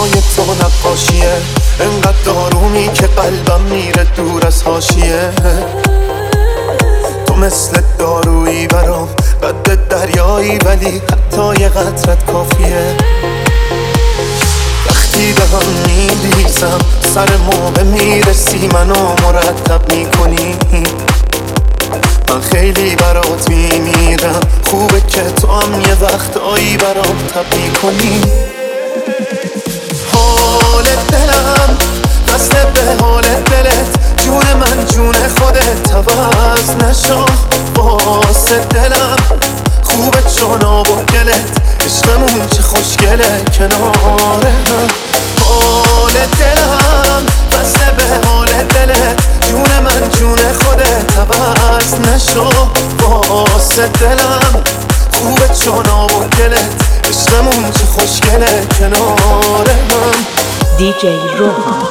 چشمای تو نقاشیه، انقدر دارومی که قلبم میره دور از حاشیه. تو مثل دارویی برام، قد دریایی ولی حتی یه قطرت کافیه. وقتی به هم میریزم سر موقع میرسی منو مرتب میکنی. من خیلی برات میمیرم، خوبه که تو هم یه وقتایی برام تب میکنی. حال دلم وصله به حال دلت، جون من جون خودت عوض نشو واسه دلم. خوبه چون آب و گلت، عشقمون چه خوشگله کنار هم. حال دلم وصله به حال دلت، جون من جون خودت عوض نشو واسه دلم. خوبه چون آب و گلت، عشقمون چه خوشگله کنار هم. DJ روحان.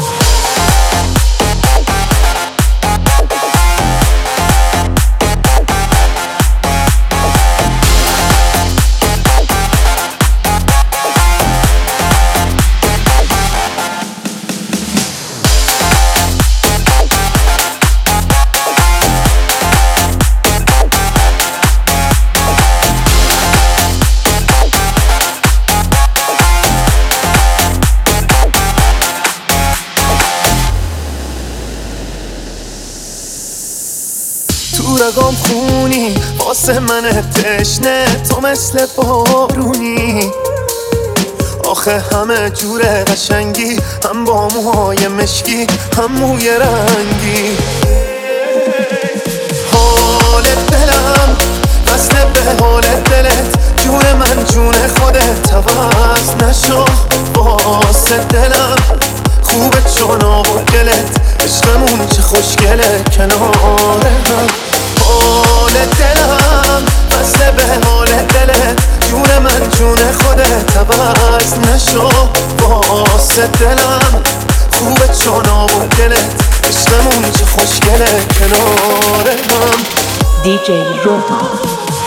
تو رگام خونی واسه من تشنه، تو مثل بارونی. آخه همه جور قشنگی، هم با موهای مشکی هم موی رنگی. حال دلم وصله به حال دلت، جون من جون خودت عوض نشو واسه دلم. خوبه چون آب و گلت، عشقمون چه خوشگله کنار هم. حال دلم وصله به حال دلت، جون من جون خودت عوض نشو واسه دلم. خوبه چون آب و گلت، عشقمون چه خوشگله کنار هم. DJ روحان.